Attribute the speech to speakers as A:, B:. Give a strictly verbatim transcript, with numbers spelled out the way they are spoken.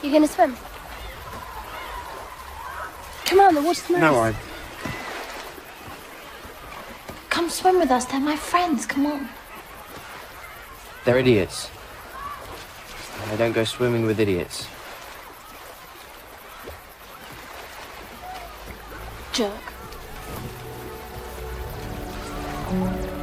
A: You gonna swim? Come on, the water's nice.
B: No, I...
A: Come swim with us, they're my friends, come on.
B: They're idiots. I don't go swimming with idiots.
A: Jerk.